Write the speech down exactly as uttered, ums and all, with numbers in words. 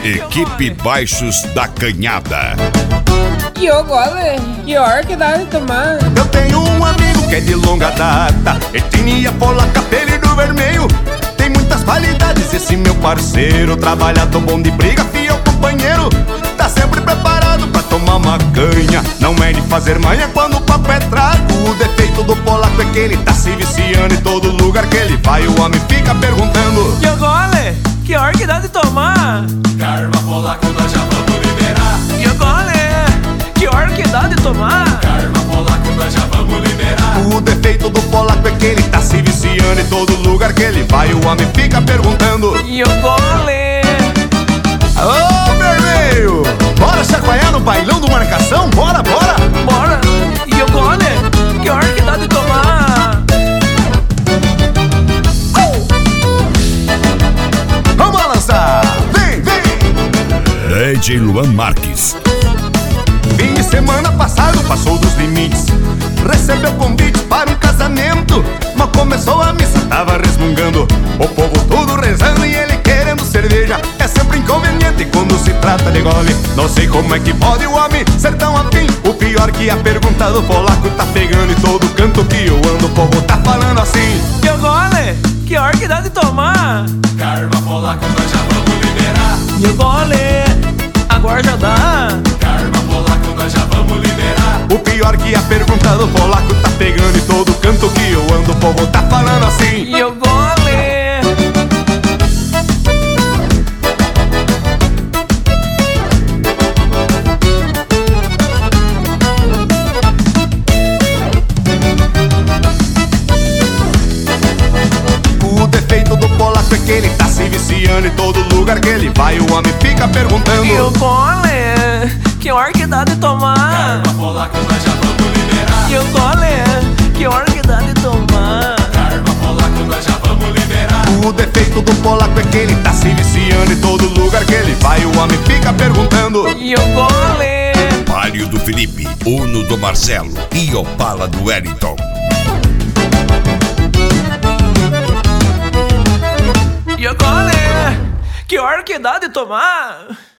Equipe Baixos da Canhada. E o gole, pior que dá de tomar. Eu tenho um amigo que é de longa data, etnia polaca, apelido vermelho. Tem muitas qualidades esse meu parceiro, trabalhador bom de briga, fiel companheiro. Tá sempre preparado pra tomar uma canha, não é de fazer manha quando o papo é trago. O defeito do polaco é que ele tá se viciando, em todo lugar que ele vai o homem fica perguntando: e o gole, que hora que dá de tomar? Karma polaco nós já vamos liberar. E o gole, que hora que dá de tomar? Karma polaco nós já vamos liberar. O defeito do polaco é que ele tá se viciando, em todo lugar que ele vai o homem fica perguntando: e o gole. Ô vermelho, bora chacoalhar no bailão do Marcação? Bora, bora! Bora! E o gole, que hora que dá de tomar? Uh! Vamos lançar! Vem, vem! D J Luan Marques. Fim de semana passado passou dos limites, recebeu convite para um casamento, mas começou a missa, tava resmungando, o povo tudo rezando e ele querendo cerveja. É sempre inconveniente quando se trata de gole, não sei como é que pode o homem ser tão afim. O pior que a pergunta do polaco tá pegando, em todo canto que eu ando o povo tá falando assim: e o gole, que hora que dá de tomar? Karma polaco nós já vamos liberar. E o gole, agora já dá. Karma polaco nós já vamos liberar. O pior que a pergunta do polaco tá pegando, em todo canto que eu ando o povo tá falando assim: e o gole. O defeito do polaco é que ele tá se viciando, em todo lugar que ele vai o homem fica perguntando: E o gole, que hora que dá de tomar? Karma polaco nós já vamos liberar. E o gole, que hora que dá de tomar? Karma polaco nós já vamos liberar. O defeito do polaco é que ele tá se viciando, em todo lugar que ele vai o homem fica perguntando: E o gole, Palio do Felipe, Uno do Marcelo e Opala do Wellington. e o gole, que hora que dá de tomar?